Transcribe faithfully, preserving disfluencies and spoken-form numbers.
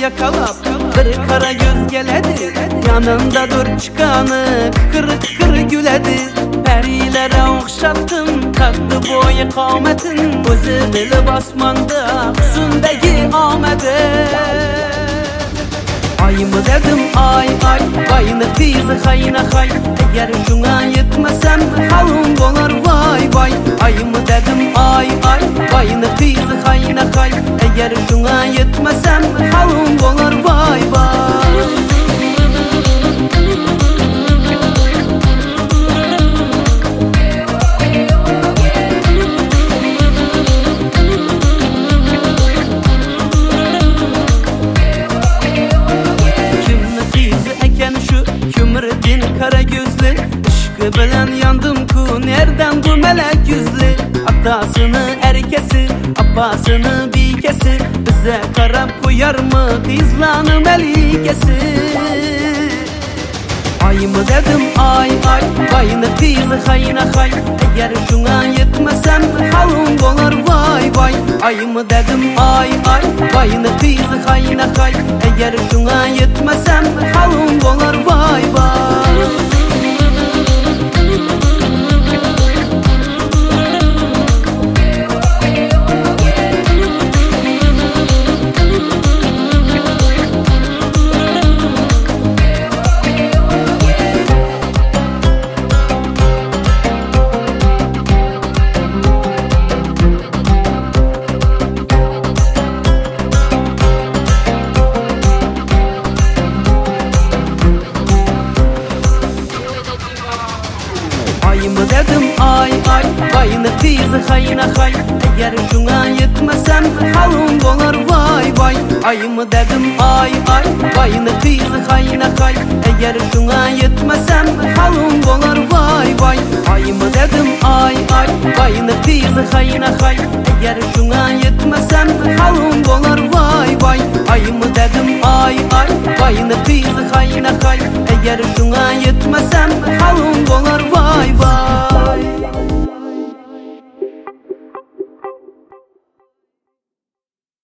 yakalap bir kara göz geledi. Yanında dur çıkanı kırık kırık güledi. Perilere okşattın tatlı boyu kametin. Özü dili basmanda üstündeki Ahmet'e. Ay mı dedim ay ay, bayını kıyızı hayına hay. Eğer şuna yetmesem halım dolar vay vay. Ay mı dedim ay ay, bayını kıyızı hayına hay. Eğer şuna yetmesem halım dolar vay vay. Kara gözlü, ışkı bilen yandım ku, nereden bu melek yüzlü? Atasını erkesi, abbasını bikesi, bize karab koyar mı kızlanı melikesi? Ay mı dedim ay ay, bayını kızı hayına hay. Eğer şuna yetmesem halım dolar vay vay. Ay mı dedim ay ay, bayını kızı hayına hay. Eğer şuna yetmesem halım dolar vay vay. Ay mı dedim ay ay, bayını kıyızı hayına hay. Eğer şuna yetmesem halım dolar vay vay. Ay mı dedim ay ay, bayını kıyızı hayına hay. Eğer şuna yetmesem halım dolar vay vay. Ay mı dedim ay ay, bayını kıyızı hayına hay. Eğer şuna yetmesem halım dolar vay vay. Ay mı dedim ay ay, bayını kıyızı hayına hay. Eğer şuna yetmesem halım dolar vay vay.